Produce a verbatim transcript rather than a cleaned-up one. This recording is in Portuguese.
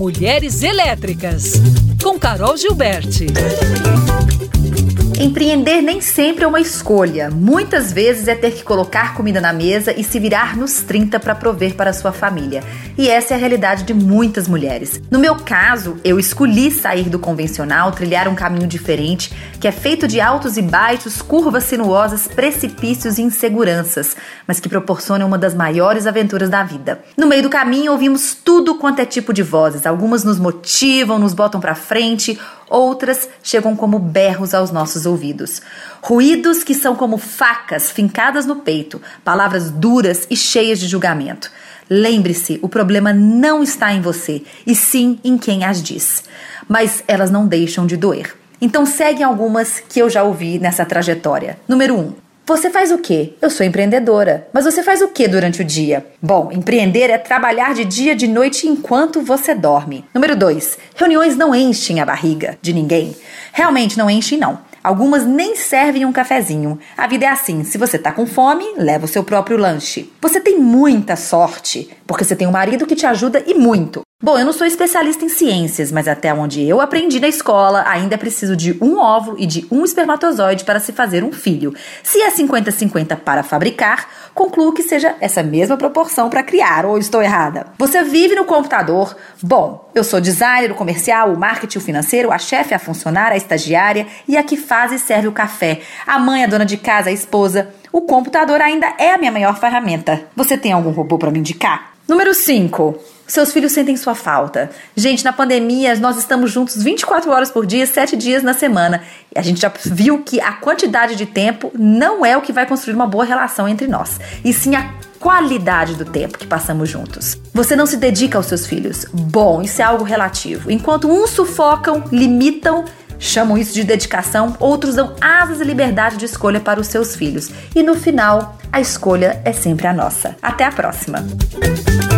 Mulheres Elétricas, com Carol Gilberti. Empreender nem sempre é uma escolha. Muitas vezes é ter que colocar comida na mesa e se virar nos trinta para prover para a sua família. E essa é a realidade de muitas mulheres. No meu caso, eu escolhi sair do convencional, trilhar um caminho diferente, que é feito de altos e baixos, curvas sinuosas, precipícios e inseguranças, mas que proporciona uma das maiores aventuras da vida. No meio do caminho, ouvimos tudo quanto é tipo de vozes. Algumas nos motivam, nos botam para frente, outras chegam como berros aos nossos ouvidos. Ruídos que são como facas fincadas no peito, palavras duras e cheias de julgamento. Lembre-se, o problema não está em você, e sim em quem as diz. Mas elas não deixam de doer. Então seguem algumas que eu já ouvi nessa trajetória. Número um. Você faz o quê? Eu sou empreendedora. Mas você faz o quê durante o dia? Bom, empreender é trabalhar de dia, de noite, enquanto você dorme. Número dois. Reuniões não enchem a barriga de ninguém. Realmente não enchem, não. Algumas nem servem um cafezinho. A vida é assim, se você tá com fome, leva o seu próprio lanche. Você tem muita sorte, porque você tem um marido que te ajuda e muito. Bom, eu não sou especialista em ciências, mas até onde eu aprendi na escola, ainda é preciso de um óvulo e de um espermatozoide para se fazer um filho. Se é cinquenta a cinquenta para fabricar, concluo que seja essa mesma proporção para criar, ou estou errada? Você vive no computador? Bom, eu sou designer, o comercial, o marketing, o financeiro, a chefe, a funcionária, a estagiária e a que faz e serve o café, a mãe, a dona de casa, a esposa. O computador ainda é a minha maior ferramenta. Você tem algum robô para me indicar? Número cinco. Seus filhos sentem sua falta. Gente, na pandemia, nós estamos juntos vinte e quatro horas por dia, sete dias na semana. E a gente já viu que a quantidade de tempo não é o que vai construir uma boa relação entre nós, e sim a qualidade do tempo que passamos juntos. Você não se dedica aos seus filhos. Bom, isso é algo relativo. Enquanto uns sufocam, limitam, chamam isso de dedicação, outros dão asas e liberdade de escolha para os seus filhos. E no final, a escolha é sempre a nossa. Até a próxima!